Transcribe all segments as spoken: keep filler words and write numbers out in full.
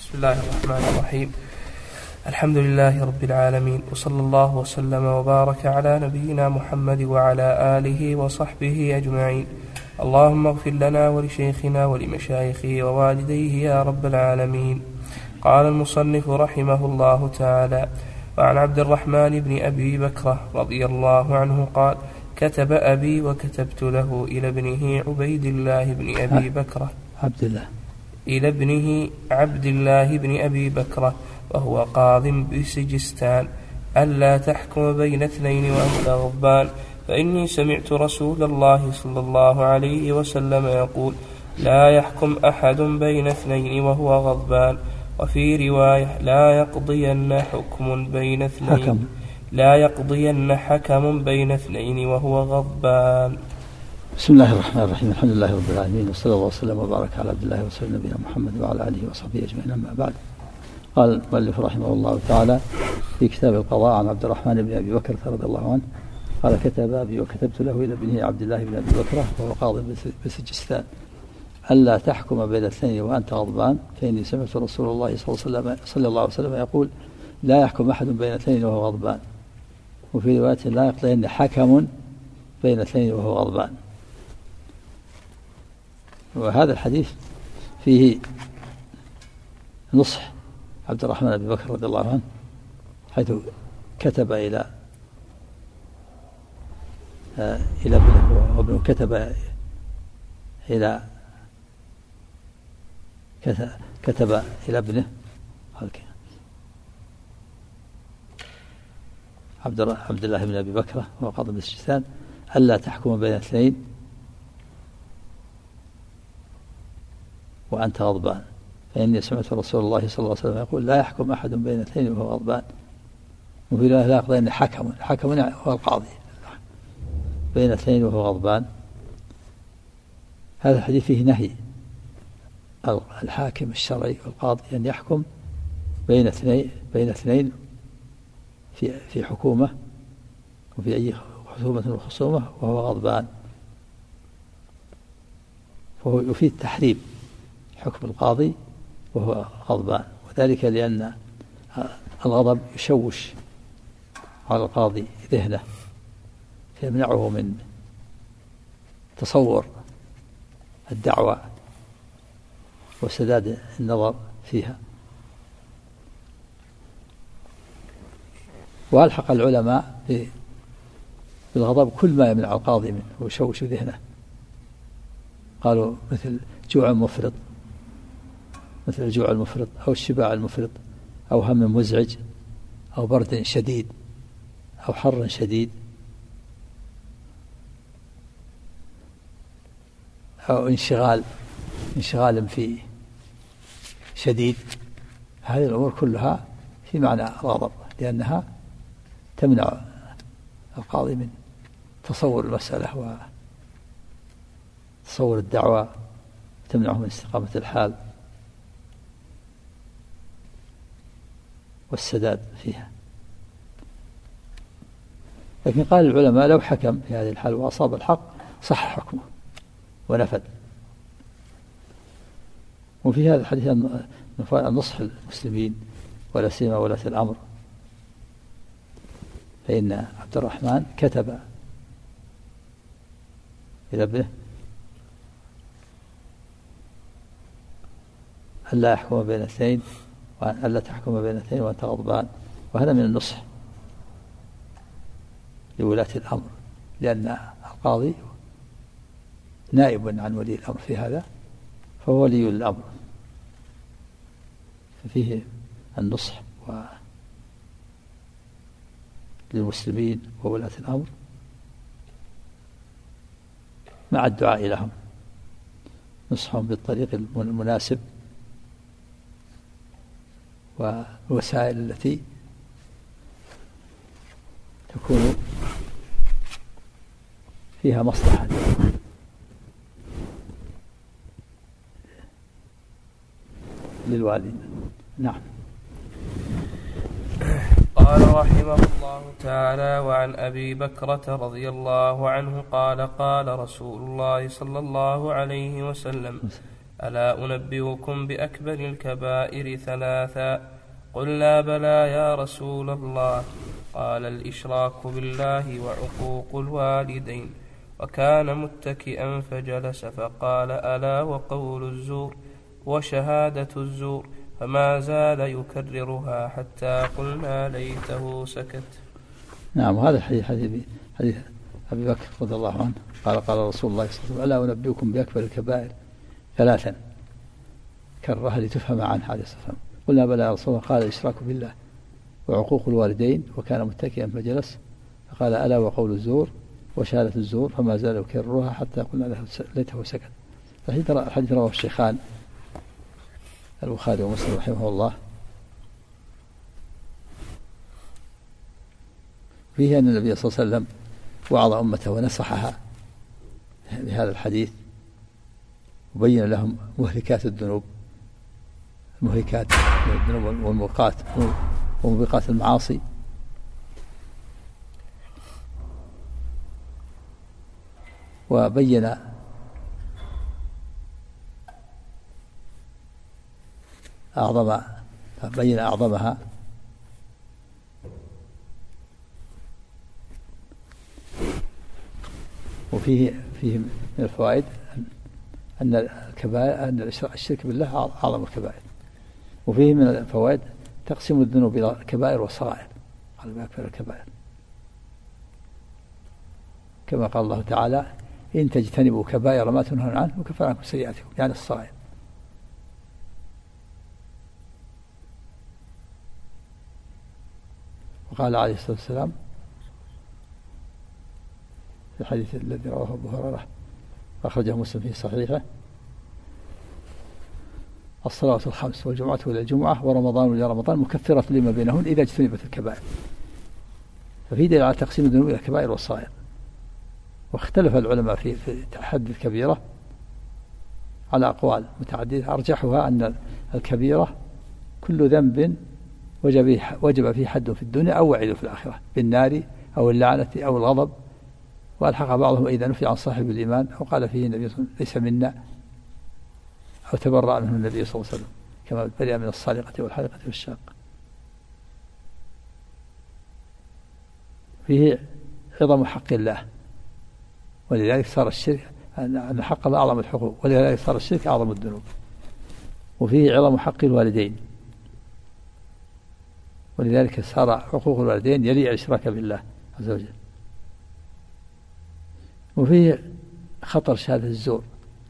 بسم الله الرحمن الرحيم. الحمد لله رب العالمين، وصلى الله وسلم وبارك على نبينا محمد وعلى آله وصحبه أجمعين. اللهم اغفر لنا ولشيخنا ولمشايخه ووالديه يا رب العالمين. قال المصنف رحمه الله تعالى: وعن عبد الرحمن بن أبي بكرة رضي الله عنه قال: كتب أبي وكتبت له إلى ابنه عبيد الله بن أبي بكرة عبد الله إلى ابنه عبد الله بن أبي بكرة وهو قاض بسجستان ألا تحكم بين اثنين وأنت غضبان، فإني سمعت رسول الله صلى الله عليه وسلم يقول: لا يحكم أحد بين اثنين وهو غضبان. وفي رواية: لا يقضين حكم بين اثنين حكم. لا يقضين حكم بين اثنين وهو غضبان. بسم الله الرحمن الرحيم. الحمد لله رب العالمين، وصلى الله وسلم وبارك على عبد الله ورسوله نبينا محمد وعلى آله وصحبه أجمعين، أما بعد. قال المؤلف رحمه الله تعالى في كتاب القضاء عن عبد الرحمن بن أبي بكر رضي الله عنه قال: كتب أبي وكتبت له إلى ابنه عبد الله بن أبي بكر وهو قاض بسجستان ألا تحكم بين اثنين وأنت غضبان، فإني سمعت رسول الله صلى الله عليه وسلم يقول: لا يحكم أحد بين اثنين وهو غضبان. وفي رواية: لا يقضين حكم بين اثنين وهو غضبان. وهذا الحديث فيه نصح عبد الرحمن بن بكر رضي الله عنه، حيث كتب إلى إلى ابنه، وابنه كتب إلى كتب إلى ابنه عبد الله بن أبي بكر وهو قاضي بسجستان ألا تحكم بين اثنين وأنت غضبان، فإني سمعت رسول الله صلى الله عليه وسلم يقول: لا يحكم أحد بين اثنين وهو غضبان. وفي لا يقضين حكم حكم هو القاضي بين اثنين وهو غضبان. هذا الحديث فيه نهي الحاكم الشرعي والقاضي أن يحكم بين اثنين بين اثنين في في حكومة وفي أي خصومة وخصومة وهو غضبان، فهو يفيد تحريم حكم القاضي وهو غضبان، وذلك لأن الغضب يشوش على القاضي ذهنه فيمنعه من تصور الدعوة وسداد النظر فيها. وألحق العلماء بالغضب كل ما يمنع القاضي منه ويشوش ذهنه، قالوا مثل جوع مفرط مثل الجوع المفرط أو الشباع المفرط أو هم مزعج أو برد شديد أو حر شديد أو انشغال انشغال في شديد. هذه الأمور كلها في معنى الغضب، لأنها تمنع القاضي من تصور المسألة وتصور الدعوة، تمنعه من استقامة الحال والسداد فيها. لكن قال العلماء: لو حكم في هذه الحال وأصاب الحق صح حكمه ونفذ. وفي هذا الحديث النصح المسلمين ولا سيما ولاة الأمر، فإن عبد الرحمن كتب إلى ابنه ألا يحكم بين اثنين وألا تحكم بين اثنين وأنت غضبان. وهذا من النصح لولاة الأمر، لأن القاضي نائب عن ولي الأمر في هذا، فهو ولي الأمر، ففيه النصح للمسلمين وولاة الأمر مع الدعاء لهم، نصحهم بالطريق المناسب والوسائل التي تكون فيها مصلحة للوالدين. نعم. قال رحمه الله تعالى: وعن أبي بكرة رضي الله عنه قال: قال رسول الله صلى الله عليه وسلم: ألا أنبئكم بأكبر الكبائر ثلاثا؟ قلنا بلى يا رسول الله. قال الإشراك بالله وعقوق الوالدين. وكان متكئا فجلس فقال ألا وقول الزور وشهادة الزور، فما زال يكررها حتى قلنا ليته سكت. نعم. وهذا الحديث حديث حديث أبي بكر رضي الله عنه قال قال رسول الله صلى الله عليه وسلم ألا أنبئكم بأكبر الكبائر ثلاثا، كرها لتفهم عن حديث صلى الله عليه وسلم. قلنا بلى يا رسول الله. قال الإشراك بالله وعقوق الوالدين. وكان متكئا فجلس فقال ألا وقول الزور وشهادة الزور، فما زال يكررها حتى قلنا ليته سكت. الحديث رواه الشيخان البخاري ومسلم رحمه الله. فيه أن النبي صلى الله عليه وسلم وعظ أمته ونصحها بهذا الحديث، وبين لهم مهلكات الذنوب، المهلكات الذنوب والموقات وموبقات المعاصي، وبين أعظم بين أعظمها. وفيه فيه من الفوائد أن الكبائر أن الشرك بالله أعظم الكبائر. وفيه من الفوائد تقسيم الذنوب إلى كبائر وصغائر، على ما أكثر الكبائر، كما قال الله تعالى إن تجتنبوا كبائر ما تنهون عنه وكفر عنكم سيئاتكم، يعني الصغائر. وقال عليه الصلاة والسلام في الحديث الذي رواه أبو هريرة أخرجه مسلم في صحيحه الصلاة الخمس والجمعة إلى الجمعة ورمضان إلى رمضان مكفرة لما بينهن إذا اجتنبت الكبائر. ففي دليل على تقسيم الذنوب إلى كبائر والصغائر. واختلف العلماء في في تحدي الكبيرة على أقوال متعددة، أرجحها أن الكبيرة كل ذنب وجب وجب فيه حد في الدنيا أو وعيد في الآخرة بالنار أو اللعنة أو الغضب. وألحق بعضهم إذا نفي عن صاحب الإيمان أو قال فيه النبي صلى الله عليه وسلم ليس منا أو تبرأ منه النبي صلى الله عليه وسلم كما برئ من الصالقة والحلقة والشاقة. فيه عظم حق الله، ولذلك صار الشرك أن حق الله أعظم الحقوق، ولذلك صار الشرك أعظم الذنوب. وفيه عظم حق الوالدين، ولذلك صار حقوق الوالدين يلي الإشراك بالله عز وجل. وفيه خطر شهادة الزور،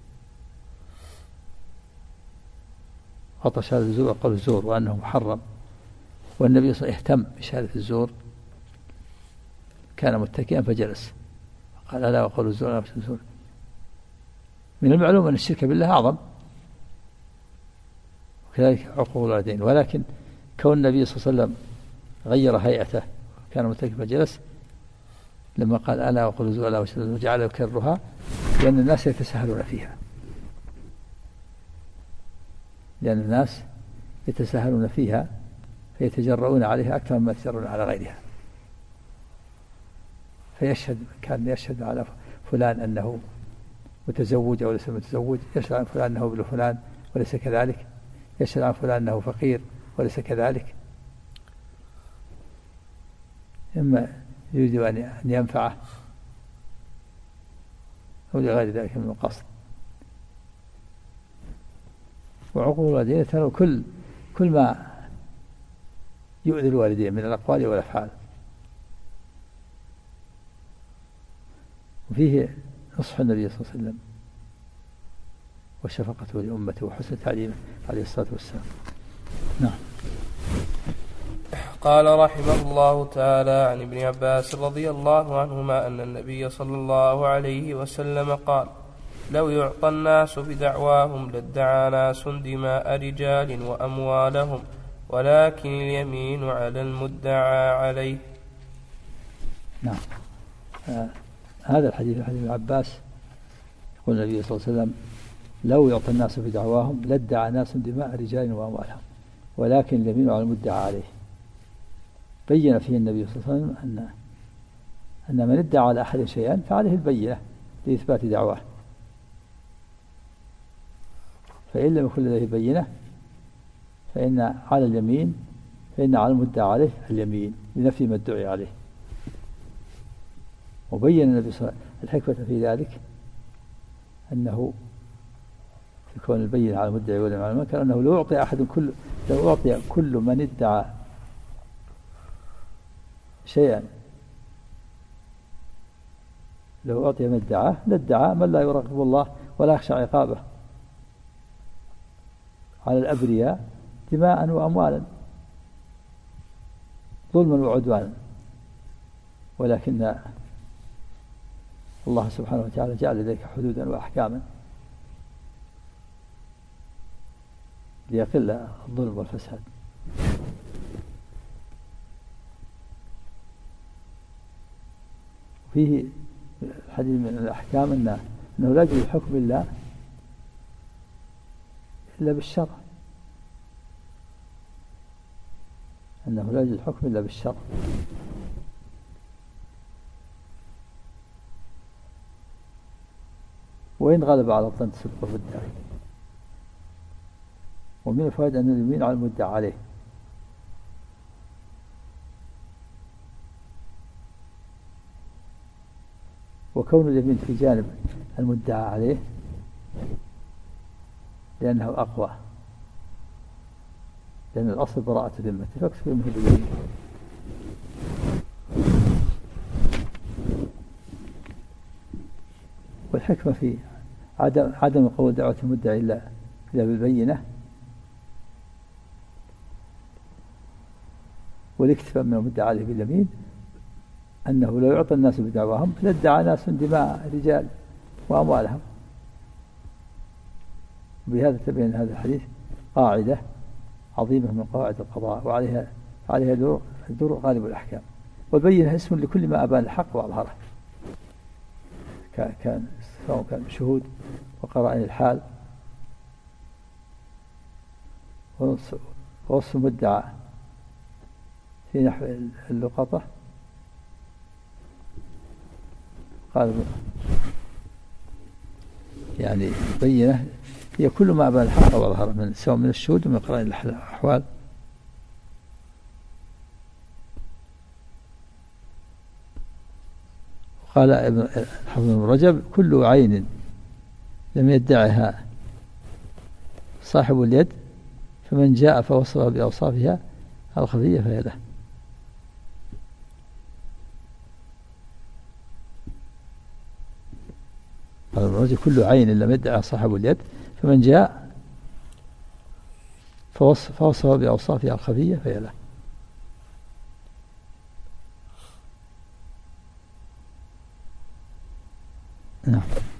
خطر شهادة الزور وقول الزور وأنه محرم. والنبي صلى الله عليه وسلم اهتم بشهادة الزور، كان متكئا فجلس قال ألا وقول الزور لا وشهادة الزور. من المعلوم أن الشرك بالله أعظم، وكذلك عقوق الوالدين. ولكن كون النبي صلى الله عليه وسلم غير هيئته كان متكئا فجلس لما قال ألا وقول الزور لا وشهادة الزور جعل يكررها، لأن الناس يتساهلون فيها، لأن الناس يتساهلون فيها فيتجرؤون عليها أكثر مما يتجرؤون على غيرها. فيشهد كان يشهد على فلان أنه متزوج أو ليس متزوج، يشهد عن فلان أنه ابن فلان وليس كذلك، يشهد عن فلان أنه فقير وليس كذلك، إما يريد أن ينفعه أو لغير ذلك من القصد. وعقوق الوالدين ترى كل كل ما يؤذي الوالدين من الأقوال والأفعال. وفيه نصح النبي صلى الله عليه وسلم وشفقته لأمته وحسن تعليمه عليه الصلاة والسلام. نعم. قال رحمه الله تعالى عن ابن عباس رضي الله عنهما أن النبي صلى الله عليه وسلم قال لو يعطى الناس بدعواهم لادعى ناس دماء رجال وأموالهم ولكن اليمين على المدعى عليه. نعم. آه هذا الحديث حديث ابن عباس يقول النبي صلى الله عليه وسلم لو يعطى الناس بدعواهم لادعى ناس دماء رجال وأموالهم ولكن اليمين على المدعى عليه. بين فيه النبي صلى الله عليه وسلم أن أن من ادعى على أحد شيئا فعليه البينة لإثبات دعواه. فإن لم يكن لديه بينة فإن على اليمين فإن على المدعى عليه اليمين لنفي ما ادعي عليه. وبين النبي صلى الله عليه وسلم الحكمة في ذلك أنه في كون البينة على المدعي ولا على المنكر أنه لو أعطي أحد كل لو أعطي كل من ادعى شيئا لو أعطي من ادعاه لادعى من لا يراقب الله ولا يخشى عقابه على الأبرياء دماء وأموالا ظلما وعدوانا، ولكن الله سبحانه وتعالى جعل ذلك حدودا وأحكاما ليقل الظلم والفساد. فيه الحديث من الأحكام أنه, أنه لا يجوز حكم الله إلا بالشرع، أنه لا يجوز الحكم إلا بالشرع. وإن غلب على الظن صدق المدعي. ومن الفوائد أن اليمين على المدعى عليه، وكون اليمين في جانب المدعى عليه لأنه أقوى، لأن الأصل براءة الذمة فاكتفي منه باليمين. والحكمة في عدم عدم قبول دعوة المدعي إلا إلا بالبينة، والاكتفاء من المدعى عليه باليمين أنه لو يعطى الناس بدعواهم لادعى ناس دماء رجال وأموالهم. بهذا تبين هذا الحديث قاعدة عظيمة من قواعد القضاء، وعليها عليها دور دور غالب الأحكام. والبينة اسم لكل ما أبان الحق وأظهره، كان سواء كان شهود وقرائن الحال ووصف المدعى في نحو اللقطة. قال يعني بينة هي كل ما أبان الحق وأظهره من سواء من الشهود ومن قرائن الأحوال. قال ابن حافظ بن رجب كل عين لم يدعها صاحب اليد فمن جاء فوصف بأوصافها الخفية فهي له. قال ابن رجب كل عين لم يدعها صاحب اليد فمن جاء فوصف بأوصافها الخفية فهي له. نعم.